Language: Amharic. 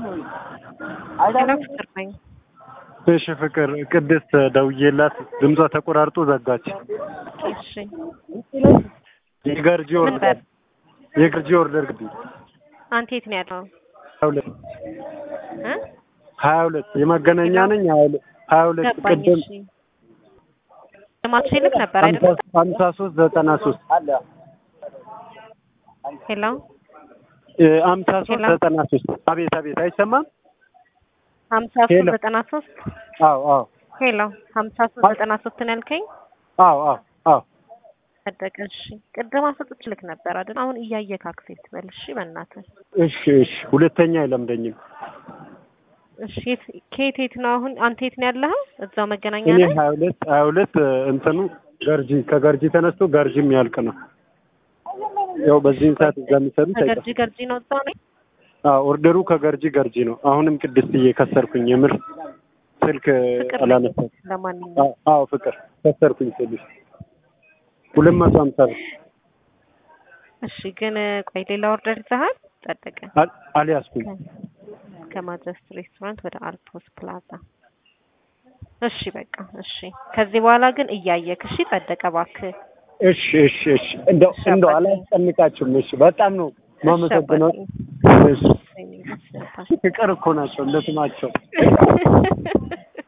እሺ ፍቅር ቅድስት ደውዬላት ድምጿ ተቆራርጦ ዘጋች። እሺ የገርጂ ኦርደር ግቢ አንተ የት ነው ያለው? 22 የመገናኛ ነኝ 22 ቅድም ማች ልክ ነበር አይደል? 5393 ሄሎ 5393 አቤት አይሰማም? 5393 አዎ ሄሎ 5393 ነው ያልከኝ? አዎ አደቀሽ ቅድም አሰጥቼ ልክ ነበር አይደል? አሁን እያየክ አክሴፕት በል እሺ በእናትህ እሺ ሁለተኛ አይለምደኝም። እሺ ከየት ነው አሁን አንተ የት ነው ያለኸው? እዛው መገናኛ እኔ ነው 22 እንትኑ ከገርጂ ተነስቶ ገርጂም ያልቅ ነው። ያው በዚህ ሰዓት ዘምሰሩ ገርጂ ነው እዛው ነው። ኦርደሩ ከገርጂ ነው። አሁንም ቅድስትዬ ከሰርኩኝ የምር ስልክ አላነሳም። ለማንኛውም ፍቅር ከሰርኩኝ ስልሽ 250 እሺ ግን ቆይ ሌላ ኦርደር ይዘሃል? ጸደቀ አልያዝኩም። ከማጀስት ሬስቶራንት ወደ አልፖስ ፕላዛ። እሺ በቃ እሺ። ከዚህ በኋላ ግን እያየክ እሺ ጸደቀ እባክህ። እሺ እንደው አላስጨንቃችሁም። እሺ በጣም ነው ማመሰግነው። እሺ ፍቅር እኮ ናቸው እንደስማቸው።